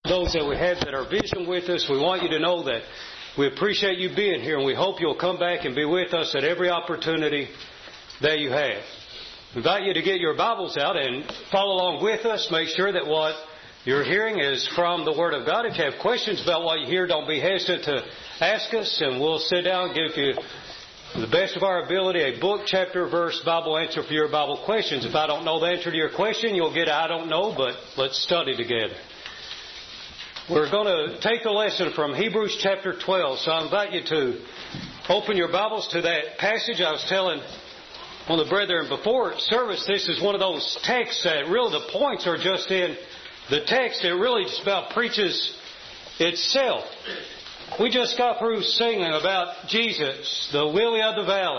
Those that we have that are visiting with us, we want you to know that we appreciate you being here, and we hope you'll come back and be with us at every opportunity that you have. We invite you to get your Bibles out and follow along with us. Make sure that what you're hearing is from the Word of God. If you have questions about what you hear, don't be hesitant to ask us, and we'll sit down and give you, to the best of our ability, a book, chapter, verse, Bible answer for your Bible questions. If I don't know the answer to your question, you'll get I don't know, but let's study together. We're going to take the lesson from Hebrews chapter 12. So I invite you to open your Bibles to that passage. I was telling one of the brethren before service, this is one of those texts that really the points are just in the text. It really just about preaches itself. We just got through singing about Jesus, the lily of the valley.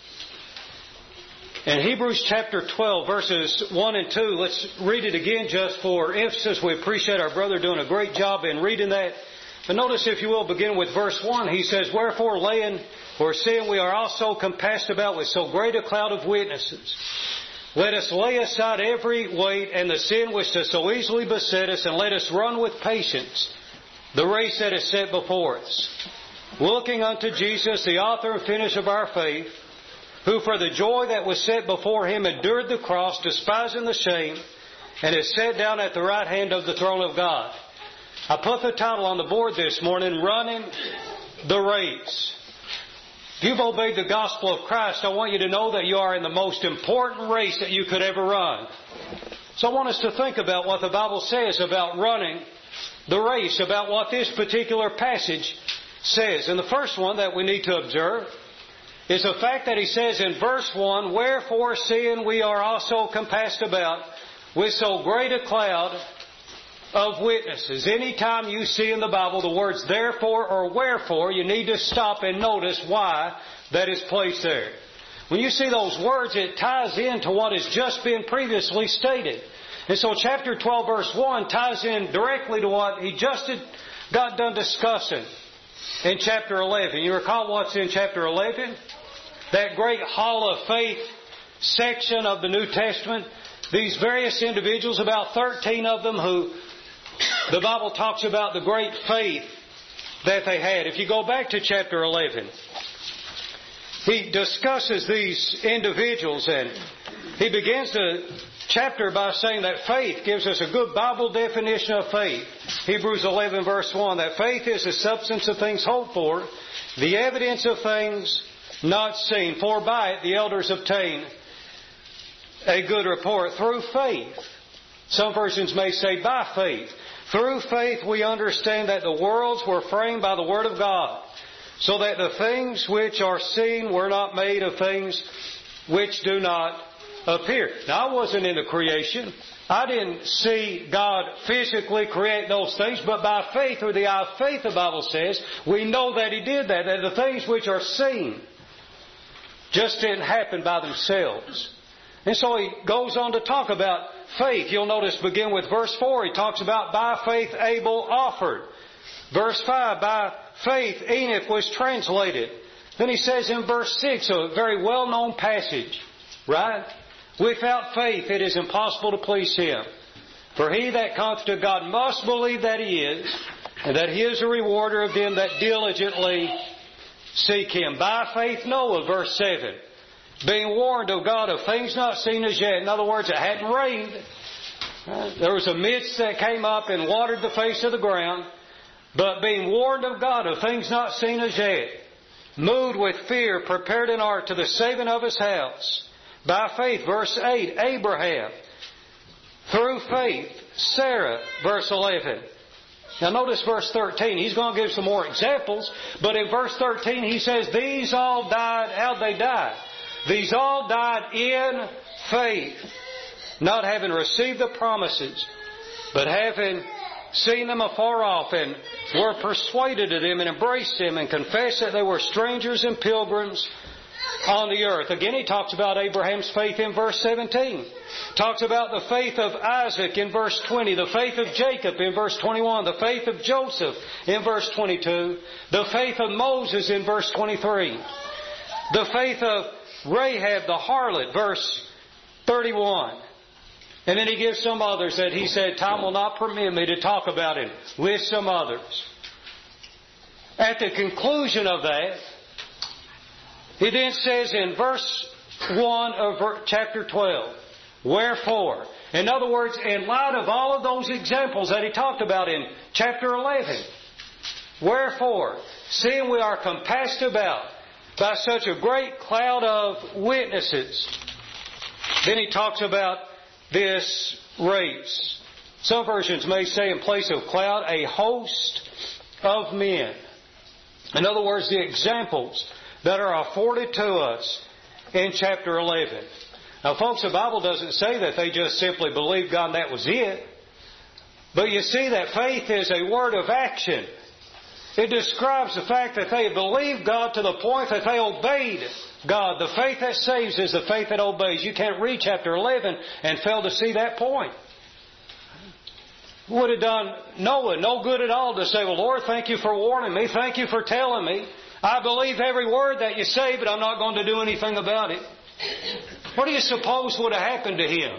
In Hebrews chapter 12, verses 1 and 2, let's read it again just for emphasis. We appreciate our brother doing a great job in reading that. But notice, if you will, begin with verse 1. He says, "Wherefore, seeing we are also compassed about with so great a cloud of witnesses, let us lay aside every weight and the sin which does so easily beset us, and let us run with patience the race that is set before us, looking unto Jesus, the author and finisher of our faith, who for the joy that was set before Him endured the cross, despising the shame, and is set down at the right hand of the throne of God." I put the title on the board this morning, Running the Race. If you've obeyed the gospel of Christ, I want you to know that you are in the most important race that you could ever run. So I want us to think about what the Bible says about running the race, about what this particular passage says. And the first one that we need to observe is the fact that he says in verse 1, "Wherefore, seeing we are also compassed about with so great a cloud of witnesses." Anytime you see in the Bible the words therefore or wherefore, you need to stop and notice why that is placed there. When you see those words, it ties into what has just been previously stated. And so chapter 12 verse 1 ties in directly to what he just got done discussing in chapter 11. You recall what's in chapter 11? That great Hall of Faith section of the New Testament. These various individuals, about 13 of them, who the Bible talks about the great faith that they had. If you go back to chapter 11, he discusses these individuals, and he begins the chapter by saying that faith gives us a good Bible definition of faith. Hebrews 11 verse 1, that faith is the substance of things hoped for, the evidence of things not seen. For by it the elders obtain a good report. Through faith. Some versions may say by faith. Through faith we understand that the worlds were framed by the Word of God, so that the things which are seen were not made of things which do not appear. Now, I wasn't in the creation. I didn't see God physically create those things, but by faith, through the eye of faith, the Bible says, we know that He did that. That the things which are seen just didn't happen by themselves. And so he goes on to talk about faith. You'll notice begin with verse 4. He talks about by faith Abel offered. Verse 5, by faith Enoch was translated. Then he says in verse 6, a very well-known passage, right? Without faith it is impossible to please Him. For he that cometh to God must believe that He is, and that He is a rewarder of them that diligently seek Him. By faith Noah, verse 7, being warned of God of things not seen as yet. In other words, it hadn't rained. There was a mist that came up and watered the face of the ground. But being warned of God of things not seen as yet, moved with fear, prepared an ark to the saving of his house. By faith, verse 8, Abraham. Through faith, Sarah, verse 11. Now notice verse 13. He's going to give some more examples. But in verse 13 he says, these all died. How'd they die? These all died in faith, not having received the promises, but having seen them afar off, and were persuaded of them, and embraced them, and confessed that they were strangers and pilgrims on the earth. Again, he talks about Abraham's faith in verse 17. Talks about the faith of Isaac in verse 20. The faith of Jacob in verse 21. The faith of Joseph in verse 22. The faith of Moses in verse 23. The faith of Rahab the harlot, verse 31. And then he gives some others that he said, time will not permit me to talk about him with some others. At the conclusion of that, he then says in verse 1 of chapter 12, wherefore. In other words, in light of all of those examples that he talked about in chapter 11, wherefore, seeing we are compassed about by such a great cloud of witnesses. Then he talks about this race. Some versions may say in place of cloud, a host of men. In other words, the examples that are afforded to us in chapter 11. Now, folks, the Bible doesn't say that they just simply believed God and that was it. But you see that faith is a word of action. It describes the fact that they believed God to the point that they obeyed God. The faith that saves is the faith that obeys. You can't read chapter 11 and fail to see that point. Would have done Noah no good at all to say, well, Lord, thank you for warning me. Thank you for telling me. I believe every word that you say, but I'm not going to do anything about it. What do you suppose would have happened to him?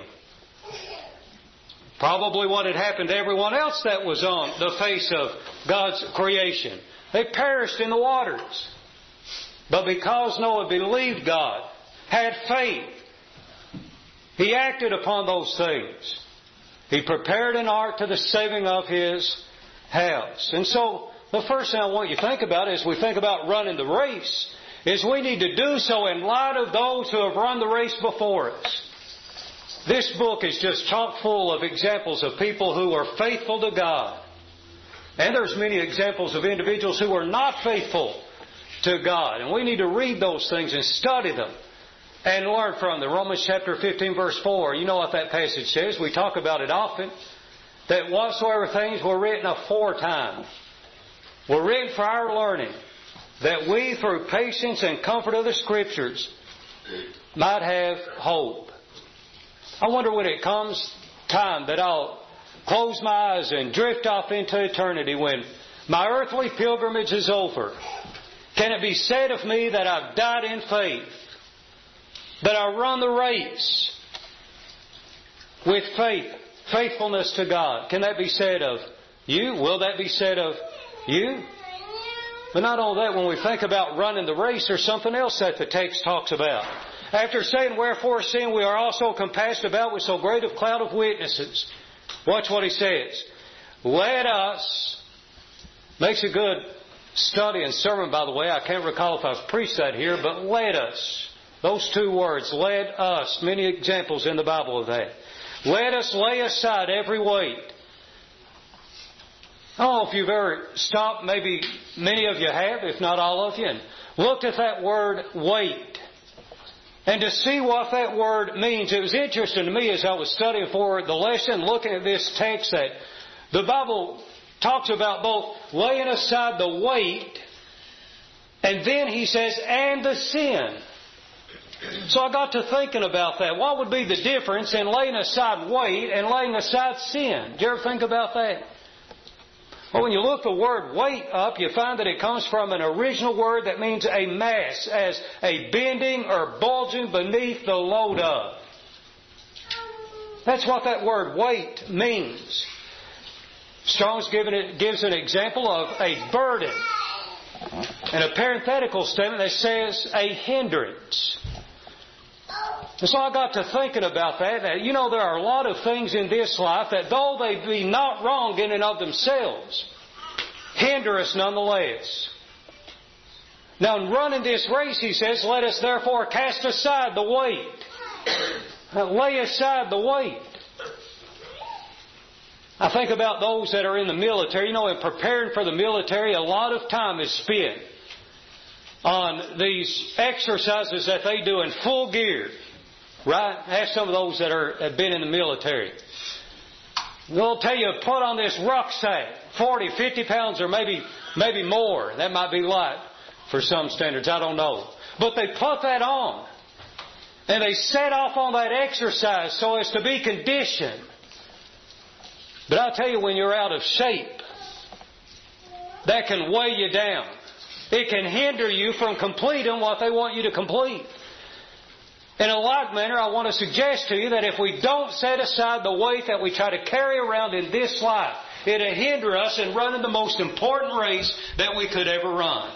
Probably what had happened to everyone else that was on the face of God's creation. They perished in the waters. But because Noah believed God, had faith, he acted upon those things. He prepared an ark to the saving of his house. And so, the first thing I want you to think about as we think about running the race is we need to do so in light of those who have run the race before us. This book is just chock full of examples of people who are faithful to God. And there's many examples of individuals who are not faithful to God. And we need to read those things and study them and learn from them. Romans chapter 15 verse 4, you know what that passage says. We talk about it often. That whatsoever things were written aforetime were written for our learning, that we through patience and comfort of the Scriptures might have hope. I wonder when it comes time that I'll close my eyes and drift off into eternity, when my earthly pilgrimage is over, can it be said of me that I've died in faith, that I run the race with faith, faithfulness to God? Can that be said of you? Will that be said of you? But not only that, when we think about running the race, there's something else that the text talks about. After saying, wherefore, seeing we are also compassed about with so great a cloud of witnesses. Watch what he says. Let us, makes a good study and sermon, by the way. I can't recall if I've preached that here, but let us. Those two words, let us. Many examples in the Bible of that. Let us lay aside every weight. I don't know if you've ever stopped, maybe many of you have, if not all of you, and looked at that word weight. And to see what that word means. It was interesting to me as I was studying for the lesson, looking at this text, that the Bible talks about both laying aside the weight, and then he says, and the sin. So I got to thinking about that. What would be the difference in laying aside weight and laying aside sin? Did you ever think about that? Well, when you look the word weight up, you find that it comes from an original word that means a mass, as a bending or bulging beneath the load of. That's what that word weight means. Strong's gives an example of a burden and a parenthetical statement that says a hindrance. And so I got to thinking about that. You know, there are a lot of things in this life that, though they be not wrong in and of themselves, hinder us nonetheless. Now, in running this race, he says, let us therefore cast aside the weight. Lay aside the weight. I think about those that are in the military. You know, in preparing for the military, a lot of time is spent on these exercises that they do in full gear. Right? Ask some of those that have been in the military. They'll tell you, put on this rucksack, 40, 50 pounds or maybe more. That might be light for some standards. I don't know. But they put that on. And they set off on that exercise so as to be conditioned. But I'll tell you, when you're out of shape, that can weigh you down. It can hinder you from completing what they want you to complete. In a like manner, I want to suggest to you that if we don't set aside the weight that we try to carry around in this life, it'll hinder us in running the most important race that we could ever run.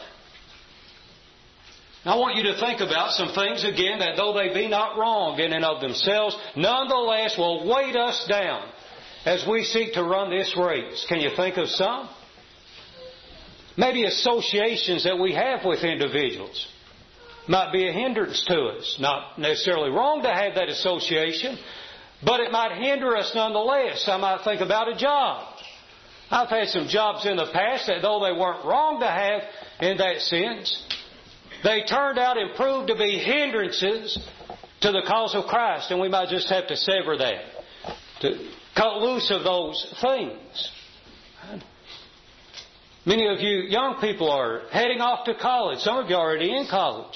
I want you to think about some things again that though they be not wrong in and of themselves, nonetheless will weight us down as we seek to run this race. Can you think of some? Maybe associations that we have with individuals might be a hindrance to us. Not necessarily wrong to have that association, but it might hinder us nonetheless. I might think about a job. I've had some jobs in the past that though they weren't wrong to have in that sense, they turned out and proved to be hindrances to the cause of Christ. And we might just have to sever that, to cut loose of those things. Many of you young people are heading off to college. Some of you are already in college.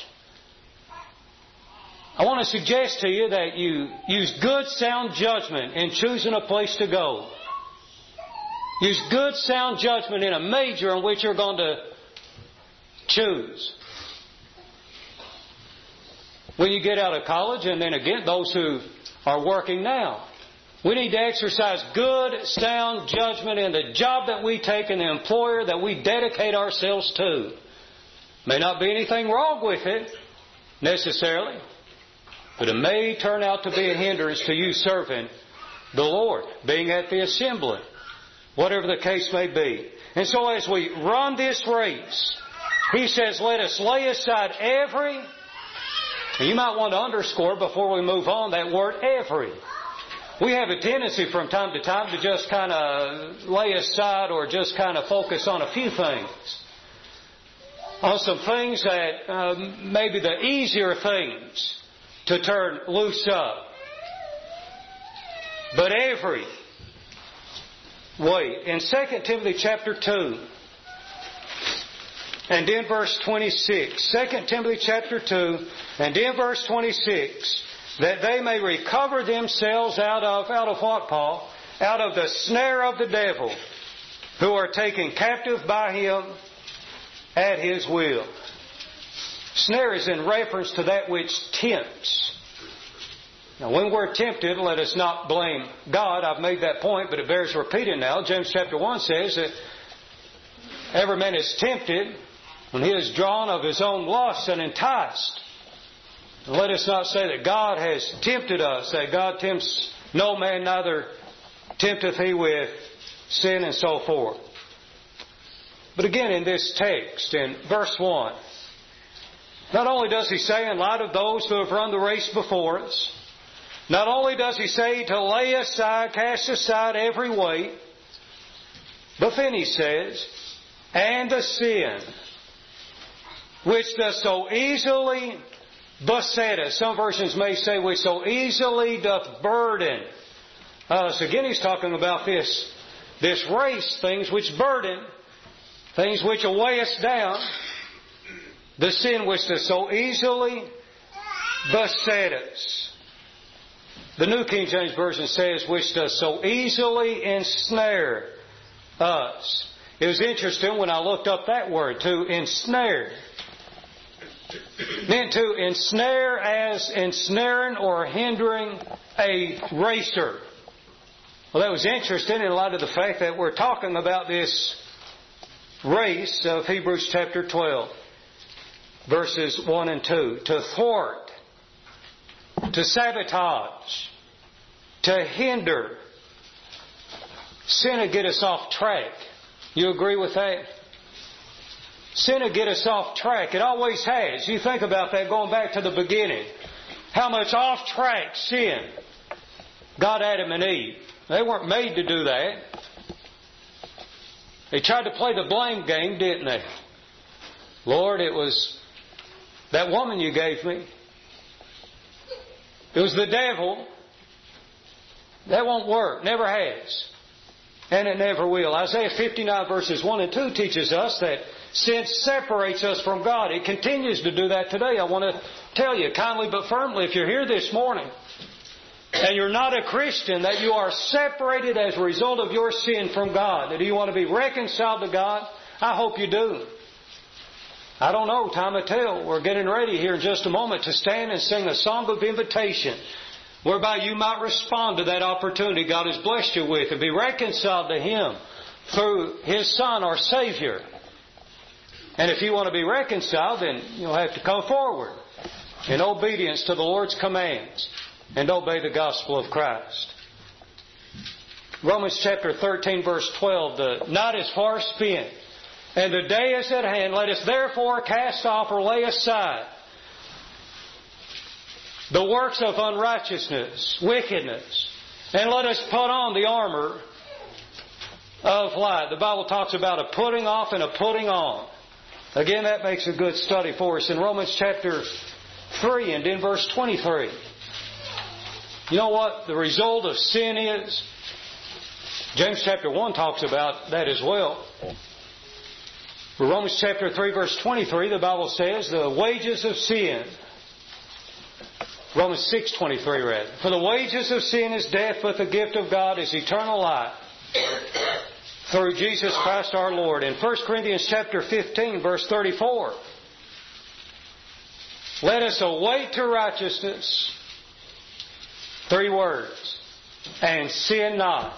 I want to suggest to you that you use good sound judgment in choosing a place to go. Use good sound judgment in a major in which you're going to choose. When you get out of college, and then again, those who are working now, we need to exercise good sound judgment in the job that we take and the employer that we dedicate ourselves to. May not be anything wrong with it, necessarily, but it may turn out to be a hindrance to you serving the Lord, being at the assembly, whatever the case may be. And so as we run this race, He says, let us lay aside every. And you might want to underscore before we move on that word every. We have a tendency from time to time to just kind of lay aside or just kind of focus on a few things. On some things that maybe the easier things to turn loose up. But every weight. In 2 Timothy chapter 2 and in verse 26. 2 Timothy chapter 2 and in verse 26. That they may recover themselves out of what, Paul? Out of the snare of the devil, who are taken captive by him at his will. Snare is in reference to that which tempts. Now, when we're tempted, let us not blame God. I've made that point, but it bears repeating now. James chapter 1 says that every man is tempted when he is drawn of his own lust and enticed. And let us not say that God has tempted us, that God tempts no man, neither tempteth he with sin and so forth. But again, in this text, in verse 1, not only does he say, in light of those who have run the race before us, not only does he say to lay aside, cast aside every weight, but then he says, and the sin, which does so easily beset us. Some versions may say, which so easily doth burden us. Again, he's talking about this race, things which burden, things which weigh us down, the sin which does so easily beset us. The New King James Version says, which does so easily ensnare us. It was interesting when I looked up that word, to ensnare. Meant to ensnare as ensnaring or hindering a racer. Well, that was interesting in light of the fact that we're talking about this race of Hebrews chapter 12, verses 1 and 2. To thwart, to sabotage, to hinder. Sin will get us off track. You agree with that? Sin will get us off track. It always has. You think about that going back to the beginning. How much off track sin got Adam and Eve. They weren't made to do that. They tried to play the blame game, didn't they? Lord, it was that woman you gave me. It was the devil. That won't work. Never has. And it never will. Isaiah 59 verses 1 and 2 teaches us that sin separates us from God. It continues to do that today. I want to tell you kindly but firmly, if you're here this morning and you're not a Christian, that you are separated as a result of your sin from God. Do you want to be reconciled to God? I hope you do. I don't know, time will tell. We're getting ready here in just a moment to stand and sing a song of invitation, whereby you might respond to that opportunity God has blessed you with and be reconciled to Him through His Son, our Savior. And if you want to be reconciled, then you'll have to come forward in obedience to the Lord's commands and obey the gospel of Christ. Romans chapter 13, verse 12, the night is far spent, and the day is at hand. Let us therefore cast off or lay aside the works of unrighteousness, wickedness, and let us put on the armor of light. The Bible talks about a putting off and a putting on. Again, that makes a good study for us in Romans chapter 3 and in verse 23. You know what the result of sin is? James chapter 1 talks about that as well. For Romans chapter 3 verse 23, the Bible says, the wages of sin. Romans 6:23 rather. For the wages of sin is death, but the gift of God is eternal life through Jesus Christ our Lord. In 1 Corinthians chapter 15 verse 34, let us await to righteousness, 3 words, and sin not.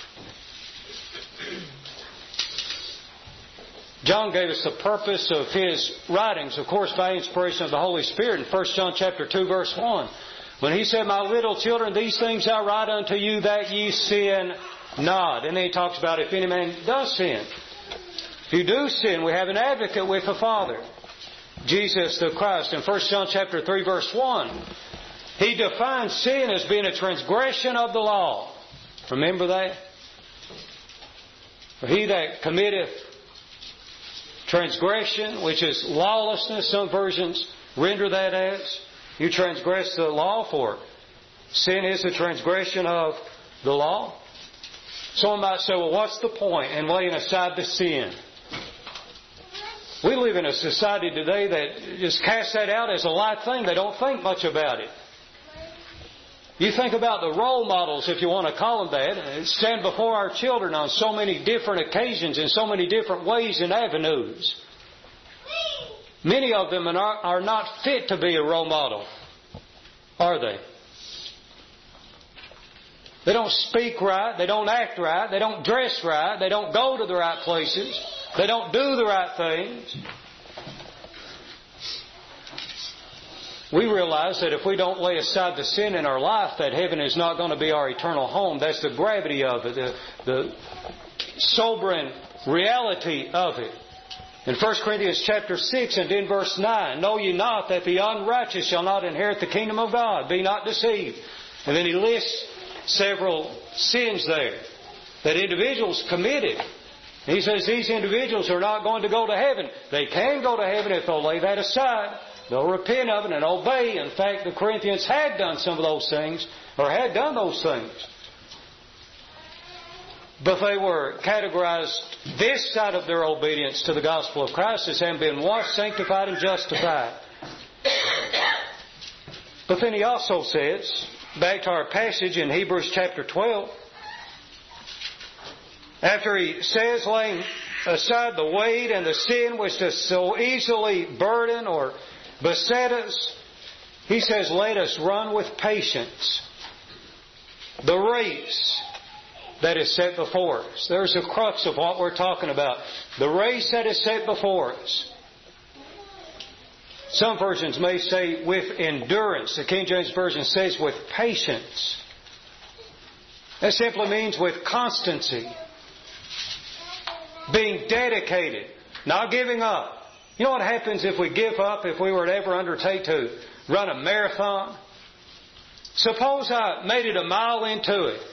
John gave us the purpose of his writings, of course, by inspiration of the Holy Spirit in 1 John chapter 2, verse 1. When he said, my little children, these things I write unto you that ye sin not. And then he talks about if any man does sin. If you do sin, we have an advocate with the Father, Jesus the Christ. In 1 John chapter 3, verse 1, he defines sin as being a transgression of the law. Remember that? For he that committeth transgression, which is lawlessness, some versions render that as, you transgress the law, for sin is a transgression of the law. Someone might say, well, what's the point in laying aside the sin? We live in a society today that just casts that out as a light thing. They don't think much about it. You think about the role models, if you want to call them that, and stand before our children on so many different occasions in so many different ways and avenues. Many of them are not fit to be a role model, are they? They don't speak right, they don't act right, they don't dress right, they don't go to the right places, they don't do the right things. We realize that if we don't lay aside the sin in our life, that heaven is not going to be our eternal home. That's the gravity of it, the sobering reality of it. In 1 Corinthians chapter 6 and in verse 9, know ye not that the unrighteous shall not inherit the kingdom of God? Be not deceived. And then he lists several sins there that individuals committed. And he says these individuals are not going to go to heaven. They can go to heaven if they'll lay that aside. They'll repent of it and obey. In fact, the Corinthians had done some of those things, or had done those things. But they were categorized this side of their obedience to the gospel of Christ as having been washed, sanctified, and justified. But then he also says, back to our passage in Hebrews chapter 12, after he says, laying aside the weight and the sin which does so easily burden or beset us, he says, let us run with patience the race that is set before us. There's the crux of what we're talking about. The race that is set before us. Some versions may say with endurance. The King James Version says with patience. That simply means with constancy. Being dedicated. Not giving up. You know what happens if we give up, if we were to ever undertake to run a marathon? Suppose I made it a mile into it.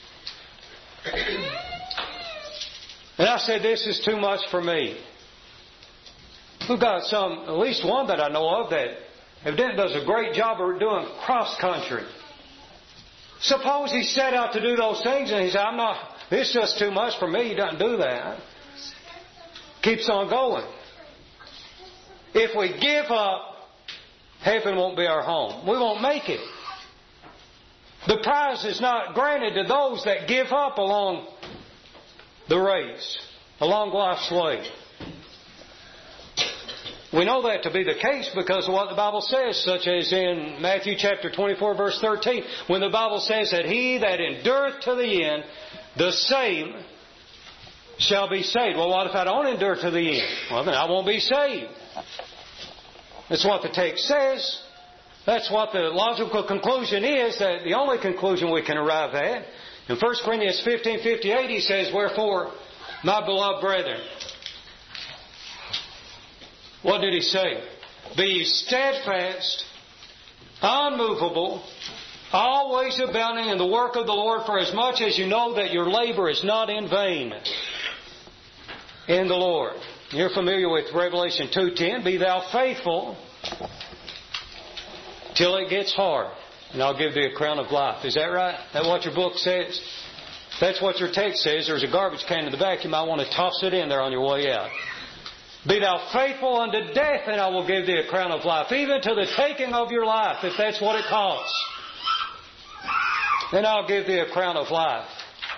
And I said, this is too much for me. We've got at least one that I know of that evidently does a great job of doing cross country. Suppose he set out to do those things and he said, this is just too much for me. He doesn't do that. Keeps on going. If we give up, heaven won't be our home. We won't make it. The prize is not granted to those that give up along the race, along life's way. We know that to be the case because of what the Bible says, such as in Matthew chapter 24, verse 13, when the Bible says that he that endureth to the end, the same shall be saved. Well, what if I don't endure to the end? Well, then I won't be saved. That's what the text says. That's what the logical conclusion is, that the only conclusion we can arrive at. In 1 Corinthians 15:58, he says, wherefore, my beloved brethren, what did he say? Be ye steadfast, unmovable, always abounding in the work of the Lord, for as much as you know that your labor is not in vain in the Lord. You're familiar with Revelation 2:10. Be thou faithful till it gets hard, and I'll give thee a crown of life. Is that right? Is that what your book says? If that's what your text says, there's a garbage can in the back. You might want to toss it in there on your way out. Be thou faithful unto death, and I will give thee a crown of life, even to the taking of your life, if that's what it costs. Then I'll give thee a crown of life.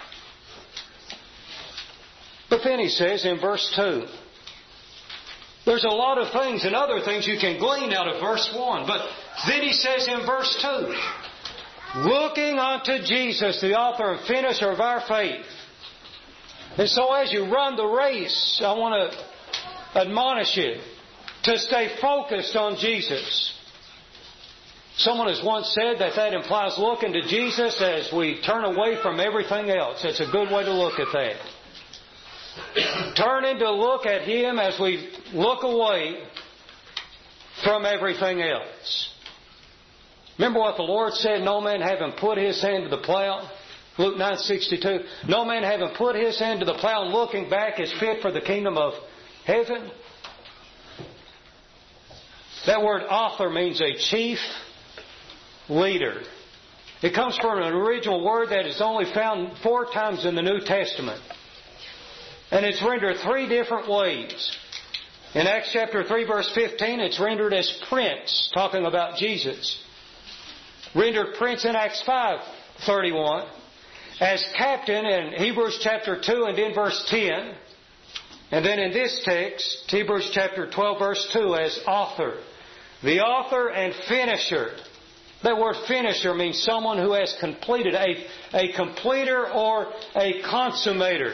But then he says in verse 2, there's a lot of things and other things you can glean out of verse 1. But then he says in verse 2, looking unto Jesus, the author and finisher of our faith. And so as you run the race, I want to admonish you to stay focused on Jesus. Someone has once said that implies looking to Jesus as we turn away from everything else. It's a good way to look at that. Turning to look at Him as we look away from everything else. Remember what the Lord said, no man having put his hand to the plow. Luke 9:62. No man having put his hand to the plow and looking back is fit for the kingdom of heaven. That word author means a chief leader. It comes from an original word that is only found 4 times in the New Testament. And it's rendered 3 different ways. In Acts chapter 3 verse 15, it's rendered as prince, talking about Jesus. Rendered prince in Acts 5:31. As captain in Hebrews chapter 2 and in verse 10. And then in this text, Hebrews chapter 12 verse 2, as author. The author and finisher. That word finisher means someone who has completed, a completer or a consummator.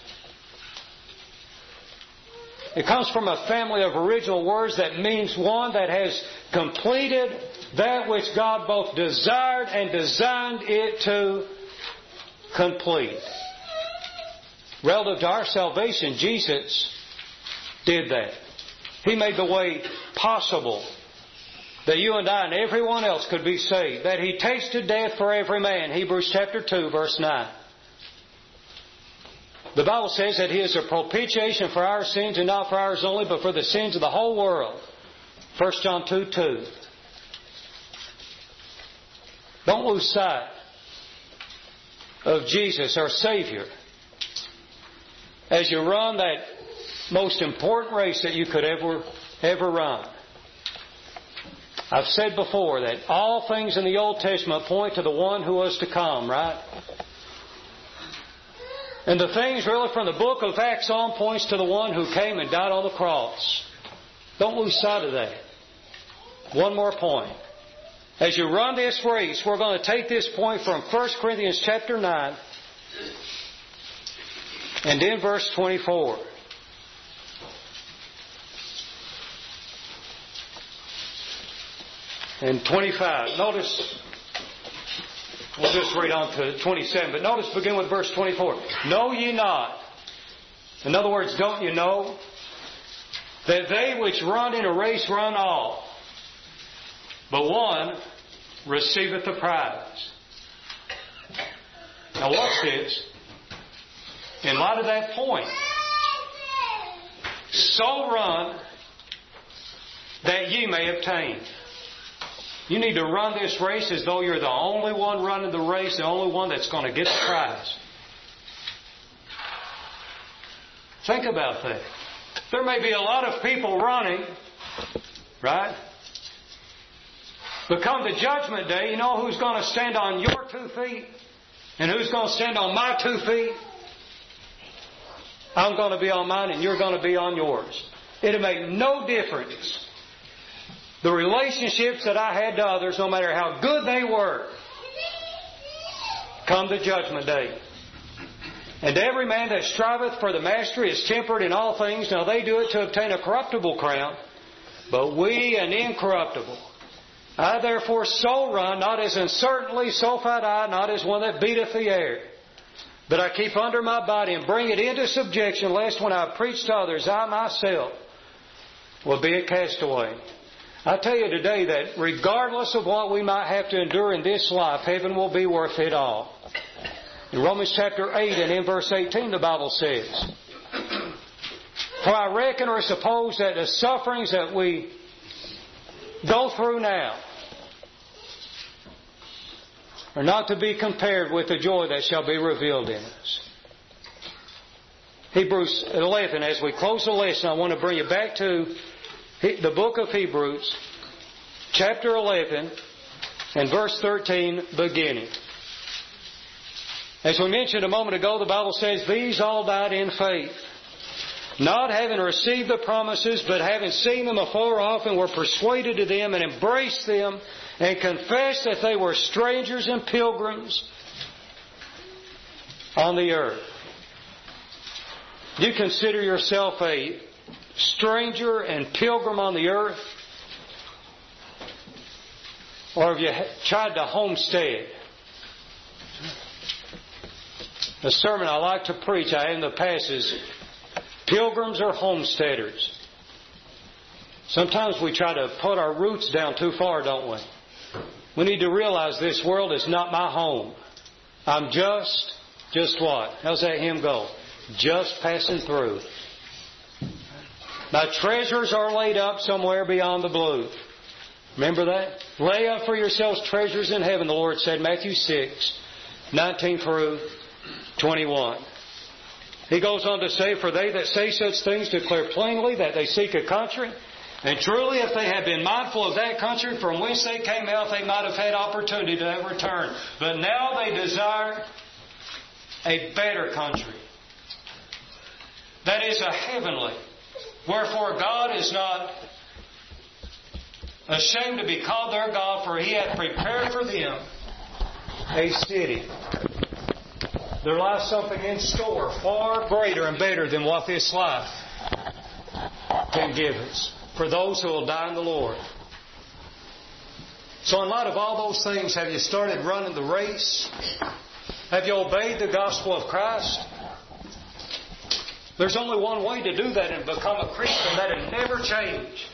It comes from a family of original words that means one that has completed that which God both desired and designed it to complete. Relative to our salvation, Jesus did that. He made the way possible that you and I and everyone else could be saved. That He tasted death for every man. Hebrews chapter 2 verse 9. The Bible says that He is a propitiation for our sins, and not for ours only, but for the sins of the whole world. 1 John 2:2. Don't lose sight of Jesus, our Savior, as you run that most important race that you could ever run. I've said before that all things in the Old Testament point to the one who was to come, right? And the things really from the book of Acts on points to the one who came and died on the cross. Don't lose sight of that. One more point. As you run this race, we're going to take this point from 1 Corinthians chapter 9 and in verse 24. And 25. Notice, we'll just read on to 27, but notice begin with verse 24. Know ye not, in other words, don't you know, that they which run in a race run all, but one receiveth the prize. Now watch this. In light of that point, so run that ye may obtain. You need to run this race as though you're the only one running the race, the only one that's going to get the prize. Think about that. There may be a lot of people running, right? But come the judgment day, you know who's going to stand on your 2 feet? And who's going to stand on my 2 feet? I'm going to be on mine and you're going to be on yours. It'll make no difference. The relationships that I had to others, no matter how good they were, come the judgment day. And every man that striveth for the mastery is temperate in all things. Now they do it to obtain a corruptible crown, but we an incorruptible. I therefore so run, not as uncertainly, so fight I, not as one that beateth the air. But I keep under my body and bring it into subjection, lest when I preach to others, I myself will be a castaway. I tell you today that regardless of what we might have to endure in this life, heaven will be worth it all. In Romans chapter 8 and in verse 18 the Bible says, For I reckon or suppose that the sufferings that we go through now are not to be compared with the joy that shall be revealed in us. Hebrews 11, as we close the lesson, I want to bring you back to the book of Hebrews, chapter 11, and verse 13 beginning. As we mentioned a moment ago, the Bible says, These all died in faith, not having received the promises, but having seen them afar off, and were persuaded of them, and embraced them, and confessed that they were strangers and pilgrims on the earth. Do you consider yourself a stranger and pilgrim on the earth? Or have you tried to homestead? The sermon I like to preach, I in the past, is pilgrims or homesteaders. Sometimes we try to put our roots down too far, don't we? We need to realize this world is not my home. I'm just what? How's that hymn go? Just passing through. My treasures are laid up somewhere beyond the blue. Remember that? Lay up for yourselves treasures in heaven, the Lord said, Matthew 6, 19 through 21. He goes on to say, For they that say such things declare plainly that they seek a country. And truly, if they had been mindful of that country from whence they came out, they might have had opportunity to have returned. But now they desire a better country. That is a heavenly. Wherefore God is not ashamed to be called their God, for He hath prepared for them a city. There lies something in store far greater and better than what this life can give us, for those who will die in the Lord. So in light of all those things, have you started running the race? Have you obeyed the gospel of Christ? There's only one way to do that and become a Christian. That will never change.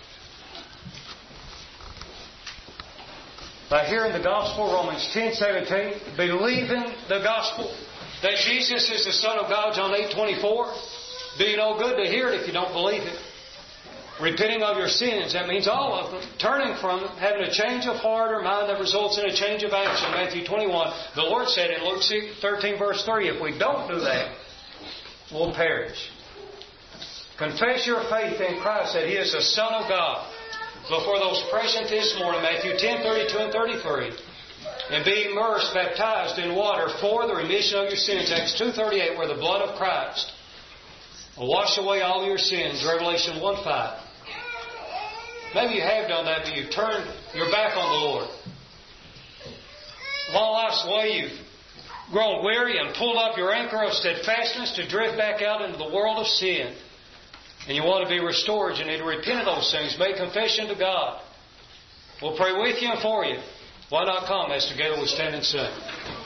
By hearing the gospel, Romans 10:17, believing the gospel that Jesus is the Son of God, John 8:24. Do you no good to hear it if you don't believe it? Repenting of your sins, that means all of them. Turning from them, having a change of heart or mind that results in a change of action. Matthew 21. The Lord said in Luke 13 verse 3, if we don't do that, we'll perish. Confess your faith in Christ that He is the Son of God. Before those present this morning, Matthew 10:32 and 33. And be immersed, baptized in water for the remission of your sins. Acts 2:38, where the blood of Christ will wash away all your sins. Revelation 1:5. Maybe you have done that, but you've turned your back on the Lord. Along life's way, you've grown weary and pulled up your anchor of steadfastness to drift back out into the world of sin. And you want to be restored. You need to repent of those things. Make confession to God. We'll pray with you and for you. Why not come as together we stand and sing?